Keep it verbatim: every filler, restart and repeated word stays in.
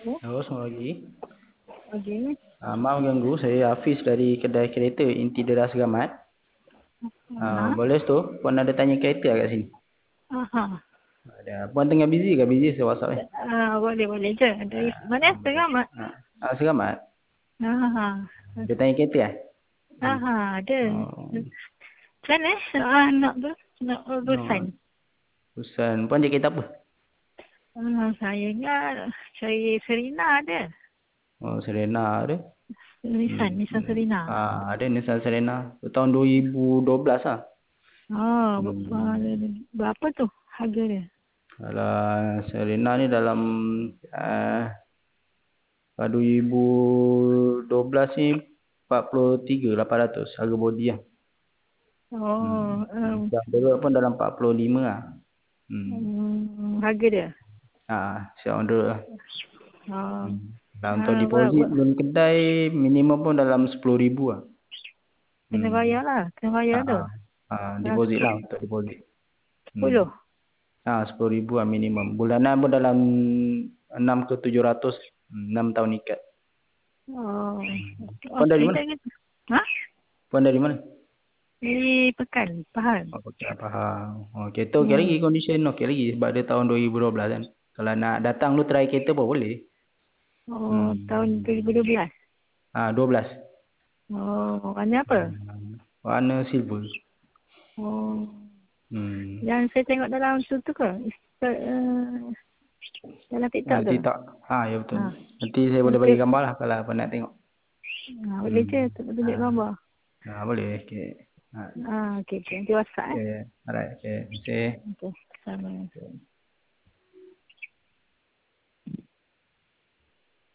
Oh, Halo, selamat pagi. okey. Ah, maaf ganggu, saya Hafiz dari kedai kereta Inti Deras Gamat. Ah, Aha. boleh tu, puan ada tanya kereta kat sini? Aha. Ada. Puan tengah busy ke? Busy saya WhatsApp ni. Ah, boleh boleh je. Dari mana? Ah, boleh. Selamat. Ah, ah selamat. Aha. Dia tanya kereta eh? Hmm. Aha, ada. Oh, Macam mana? Ah, nak tu? Nak oh. urusan. Urusan, puan cari kereta apa? Ah, saya ingat cari Serena ada. Oh, Serena ada. Nissan, Hmm. Nissan Serena. Ah, ada Nissan Serena. Tahun dua ribu dua belas lah. Oh, Hmm. berapa tu harga dia? Kalau Serena ni dalam uh, dua ribu dua belas ni empat puluh tiga ribu lapan ratus harga body lah. Oh, Hmm. um, Siap on pun dalam empat puluh lima lah. Hmm. um, harga dia? Ha, siap on lah. Oh, Hmm. Dan untuk ah, ber, deposit ber, loan kedai minimum pun dalam sepuluh ribu lah. kena Hmm. bayar lah. Kena bayar Ha, tu. ha, deposit lah untuk deposit. sepuluh. Hmm. Ha, sepuluh ribu lah minimum. Bulanan pun dalam enam ke tujuh ratus. enam tahun ikat. Oh, oh Puan dari saya mana? tak ingat. Ha? Puan dari mana? Di Pekan, Pahang. Oh, okey, faham. Oh, kereta okey lagi, Hmm. condition okey lagi sebab dia tahun dua ribu dua belas kan. Kalau nak datang lu try kereta pun boleh. Oh, tahun Hmm. dua ribu dua belas. Ah, dua belas. Oh, warna apa? Hmm. Warna silver. Oh, Hmm. yang saya tengok dalam tu tu ke? Insta- uh, dalam TikTok tu? Nanti tak. Ah, ya betul. Ha. Nanti saya boleh bagi Okey. gambar lah kalau apa nak tengok. Ha, boleh je Hmm. tu- tunjuk Ah, gambar. ah boleh. Okey. Ah, Ah, okey okey. Nanti WhatsApp eh. okey. Alright, okey. Terima kasih. Okey. Sama. Okay.